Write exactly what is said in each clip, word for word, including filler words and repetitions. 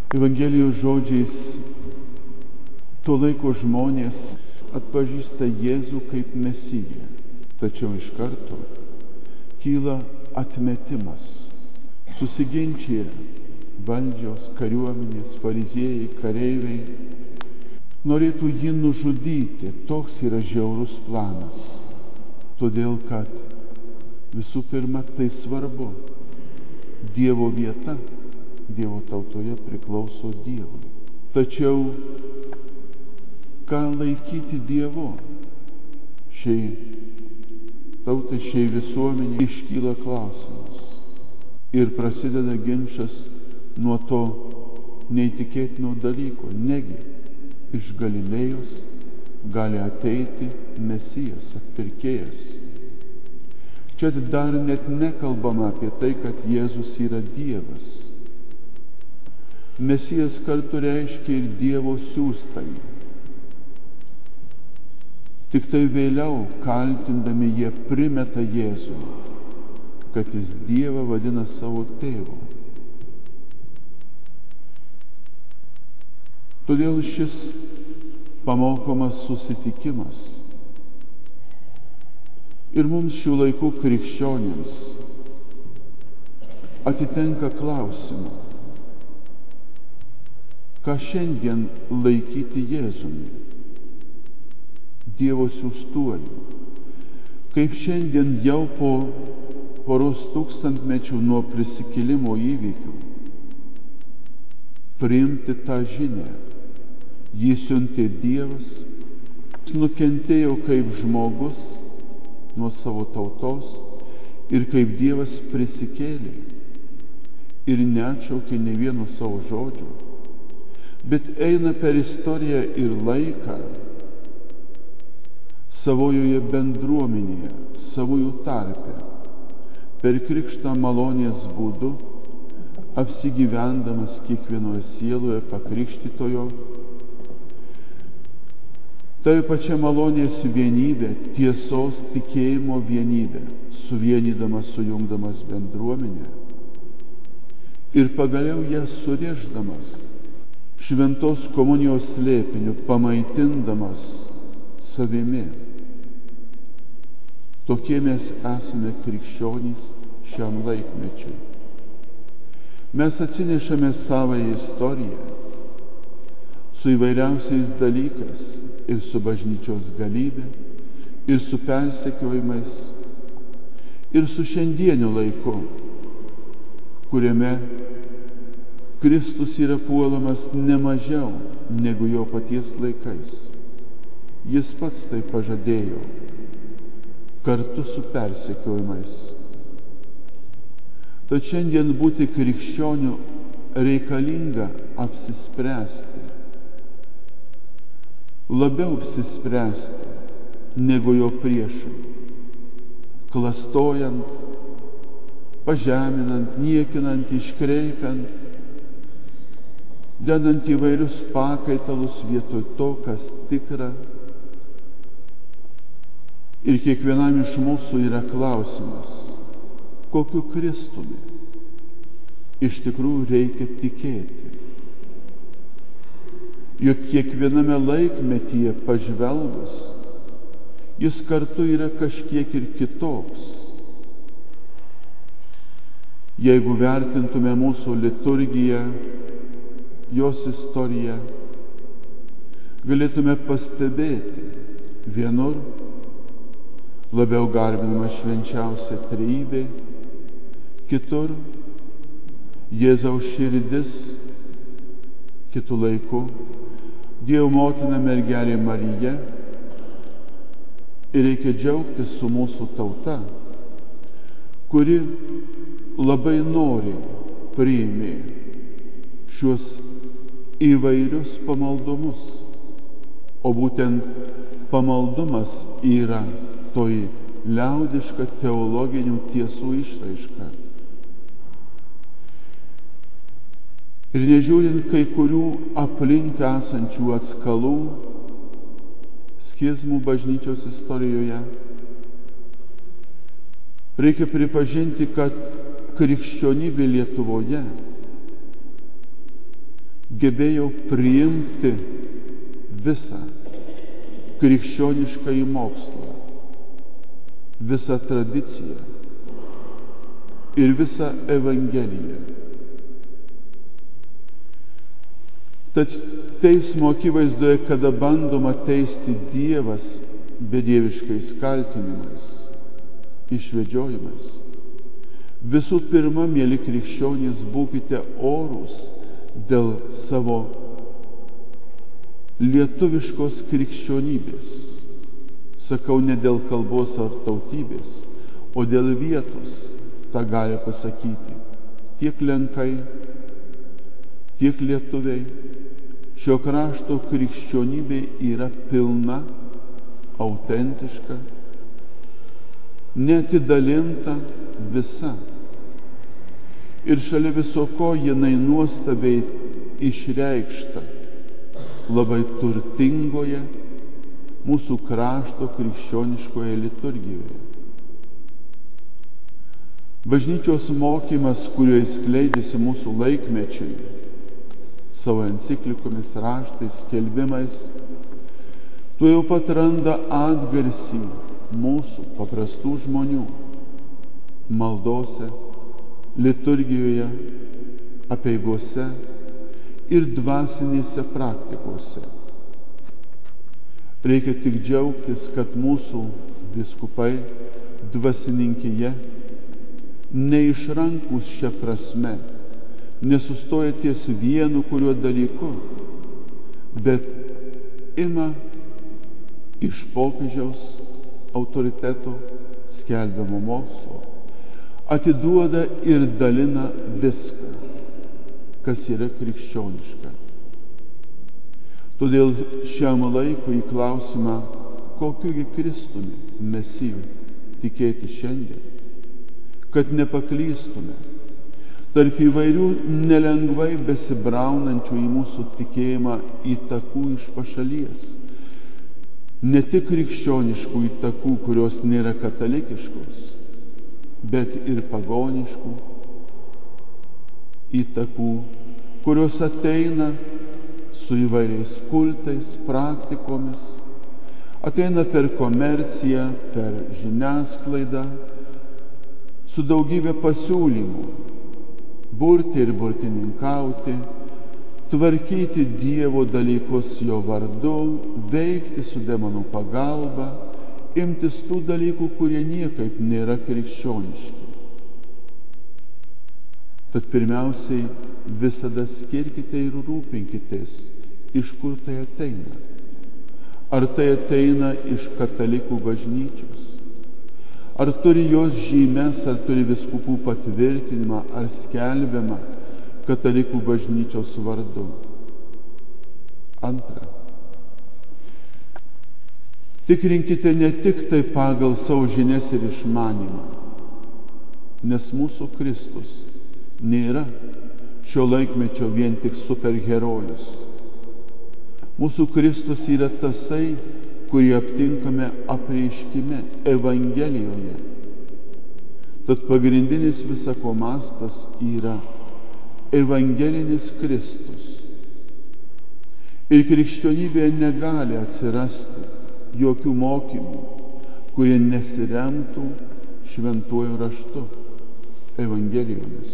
Evangelijos žodžiais to laiko žmonės atpažįsta Jėzų kaip Mesiją, tačiau iš karto kyla atmetimas. Susiginčia valdžios, kariuomenės, fariziejai, kareiviai. Norėtų jį nužudyti, toks yra žiaurus planas. Todėl, kad visų pirma tai svarbu. Dievo vieta Dievo tautoje priklauso Dievui. Tačiau ką laikyti Dievu? Šiai tautai, šiai visuomeniai iškyla klausimas. Ir prasideda ginčas nuo to neįtikėtino dalyko. Negi iš Galilėjos gali ateiti Mesijas, atpirkėjas. Čia dar net nekalbama apie tai, kad Jėzus yra Dievas. Mesijas kartu reiškia ir Dievo siųstąjį. Tik tai vėliau, kaltindami, jie primeta Jėzų, kad jis Dievą vadina savo tėvu. Todėl šis pamokomas susitikimas ir mums šių laikų krikščionims atitenka klausimu, ką šiandien laikyti Jėzumi, Dievo siųstuoju, kaip šiandien jau po poros tūkstantmečių nuo prisikėlimo įvykių priimti tą žinią. Jį siuntė Dievas, nukentėjo kaip žmogus nuo savo tautos ir kaip Dievas prisikėlė ir neatšaukė ne vieno savo žodžio, bet eina per istoriją ir laiką savojoje bendruomenėje, savųjų tarpe, per krikštą malonės būdu, apsigyvendamas kiekvienoje sieloje pakrikštytojo, tai pačia malonės vienybė, tiesos tikėjimo vienybė, suvienydamas, sujungdamas bendruomenę ir pagaliau ją surišdamas šventos komunijos slėpiniu, pamaitindamas savimi. Tokie mes esame krikščionys šiam laikmečiui. Mes atsinešame savąją istoriją su įvairiausiais dalykais ir su bažnyčios galybė, ir su persekiojimais, ir su šiandieniu laiku, kuriame Kristus yra puolamas ne mažiau negu jo paties laikais. Jis pats tai pažadėjo kartu su persekiojimais. Tad šiandien būti krikščioniu reikalinga apsispręsti, labiau apsispręsti negu jo priešai, klastojant, pažeminant, niekinant, iškreipiant, dedant įvairius pakaitalus vietoj to, kas tikra. Ir kiekvienam iš mūsų yra klausimas, kokiu Kristumi iš tikrųjų reikia tikėti. Juk kiekviename laikmetyje pažvelgus, jis kartu yra kažkiek ir kitoks. Jeigu vertintume mūsų liturgiją, jos istoriją, galėtume pastebėti, vienur labiau garbinama švenčiausia trejybė, kitur Jėzaus širdis, kitu laiku Dievo motina mergelė Marija. Ir reikia džiaugtis su mūsų tauta, kuri labai noriai priėmė šios įvairius pamaldumus, o būtent pamaldumas yra toji liaudiška teologinių tiesų išraiška. Ir nežiūrint kai kurių aplink esančių atskalų, skizmų bažnyčios istorijoje, reikia pripažinti, kad krikščionybė Lietuvoje gebėjo priimti visą krikščioniškąjį mokslą, visą tradiciją ir visą Evangeliją. Tad teismo akivaizdoje, kada bandoma teisti Dievas bedieviškais kaltinimais, išvedžiojimais, visų pirma, mėly krikščionys, būkite orūs dėl savo lietuviškos krikščionybės. Sakau ne dėl kalbos ar tautybės, o dėl vietos, tą gali pasakyti tiek lenkai, tiek lietuviai. Šio krašto krikščionybė yra pilna, autentiška, neatidalinta visa. Ir šalia viso ko jinai nuostabiai išreikšta labai turtingoje mūsų krašto krikščioniškoje liturgijoje. Bažnyčios mokymas, kuriuo skleidžiasi mūsų laikmečiui, savo enciklikomis, raštais, skelbimais, tuo jau pat randa atgarsį mūsų paprastų žmonių maldose, liturgijoje, apeigose ir dvasinėse praktikose. Reikia tik džiaugtis, kad mūsų vyskupai dvasininkija neišrankūs šia prasme, nesustoja ties vienu kuriuo dalyku, bet ima iš popiežiaus autoriteto skelbiamo mokslo, atiduoda ir dalina viską, kas yra krikščioniška. Todėl šiam laikui į klausimą, kokiu Kristumi, Mesiju, tikėti šiandien, kad nepaklystume tarp įvairių nelengvai besibraunančių į mūsų tikėjimą įtakų iš pašalies, ne tik krikščioniškų įtakų, kurios nėra katalikiškos, bet ir pagoniškų įtakų, kurios ateina su įvairiais kultais, praktikomis, ateina per komerciją, per žiniasklaidą, su daugybė pasiūlymų burti ir burtininkauti, tvarkyti Dievo dalykus jo vardu, veikti su demonų pagalba, imtis tų dalykų, kurie niekaip nėra krikščioniški. Tad pirmiausiai visada skirkite ir rūpinkitės, iš kur tai ateina. Ar tai ateina iš katalikų bažnyčios? Ar turi jos žymes, ar turi vyskupų patvirtinimą, ar skelbiamą katalikų bažnyčios vardu? Antra. Tikrinkite ne tik tai pagal savo žinias ir išmanymą, nes mūsų Kristus nėra šio laikmečio vien tik superherojus. Mūsų Kristus yra tasai, kurį aptinkame apreiškime, Evangelijoje. Tad pagrindinis visako mastas yra evangelinis Kristus. Ir krikščionybėje negali atsirasti jokių mokymų, kurie nesiremtų šventuoju raštu, Evangelijomis.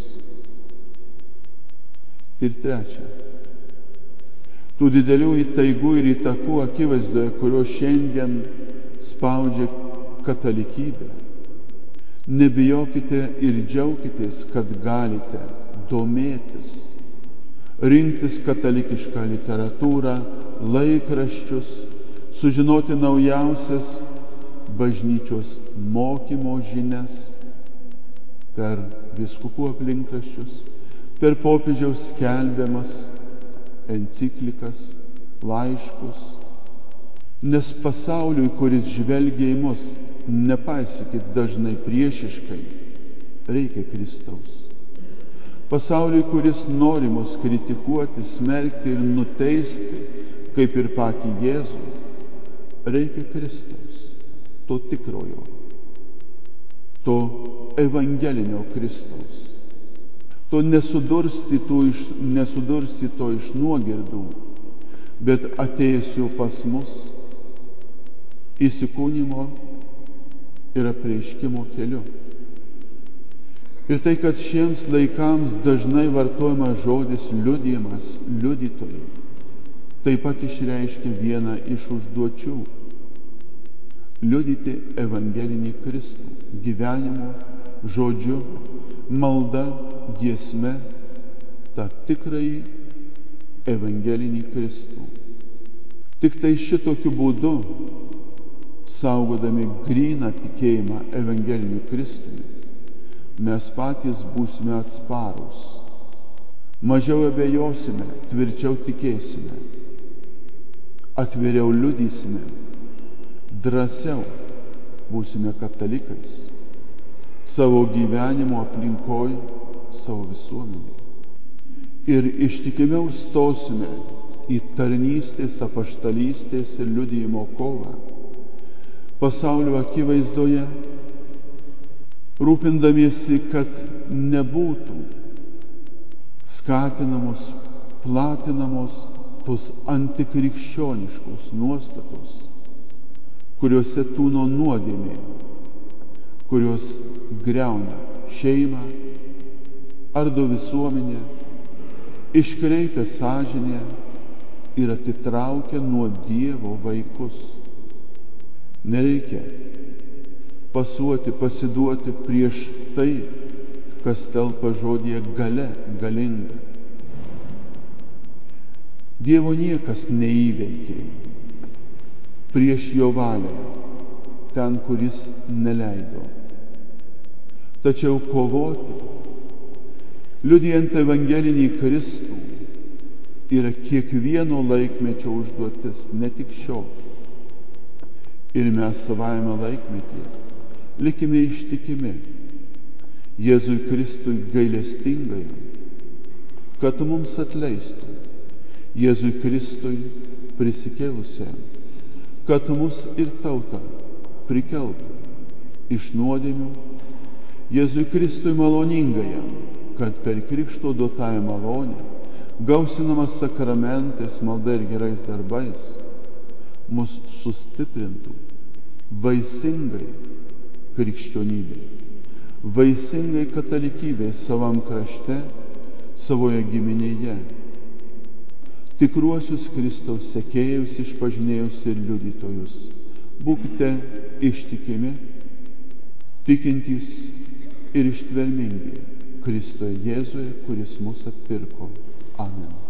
Ir trečia. Tų didelių įtaigų ir įtakų akivaizdoje, kurios šiandien spaudžia katalikybę, nebijokite ir džiaukitės, kad galite domėtis, rinktis katalikišką literatūrą, laikraščius, sužinoti naujausias bažnyčios mokymo žinias per vyskupų aplinkraščius, per popiežiaus skelbiamas enciklikas, laiškus, nes pasauliui, kuris žvelgia į mus, nepaisykit dažnai priešiškai, reikia Kristaus. Pasauliui, kuris nori mus kritikuoti, smerkti ir nuteisti, kaip ir patį Jėzų, reikia Kristaus, to tikrojo, to evangelinio Kristaus, to nesudursti to iš, nesudursti to iš nuogirdų, bet ateisiu pas mus įsikūnymo ir apreiškimo keliu. Ir tai, kad šiems laikams dažnai vartojamas žodis liudijimas, liudytojai, taip pat išreiškia vieną iš užduočių – liudyti evangelinį Kristų gyvenimo, žodžiu, malda, giesme, tą tikrąjį evangelinį Kristų. Tik tai šitokiu būdu, saugodami gryną tikėjimą evangeliniu Kristumi, mes patys būsime atsparūs, mažiau abejosime, tvirčiau tikėsime, atviriau liudysime, drąsiau būsime katalikais savo gyvenimo aplinkoj, savo visuomenėje. Ir ištikimiau stosime į tarnystės, apaštalystės ir liudijimo kovą pasaulio akivaizdoje, rūpindamiesi, kad nebūtų skatinamos, platinamos tos antikrikščioniškos nuostatos, kuriuose tūno nuodėmė, kurios griauna šeimą, ardo visuomenę, iškreipia sąžinę ir atitraukia nuo Dievo vaikus. Nereikia pasuoti, pasiduoti prieš tai, kas telpa žodyje galia, galinga. Dievo niekas neįveikė prieš jo valią, ten, kur jis neleido. Tačiau kovoti, liudijant evangelinį Kristų, yra kiekvieno laikmečio užduotis, ne tik šio. Ir mes savajame laikmetyje likime ištikimi Jėzui Kristui gailestingajam, kad mums atleistų, Jėzui Kristui prisikėlusiam, kad mus ir tautą prikeltų iš nuodėmių, Jėzui Kristui maloningajam, kad per krikšto duotąją malonę, gausinamas sakramentais, malda ir gerais darbais, mus sustiprintų vaisingai krikščionybei, vaisingai katalikybei savam krašte, savoje giminėje, tikruosius Kristaus sekėjus, išpažinėjus ir liudytojus. Būkite ištikimi, tikintys ir ištvermingi Kristuje Jėzuje, kuris mus atpirko. Amen.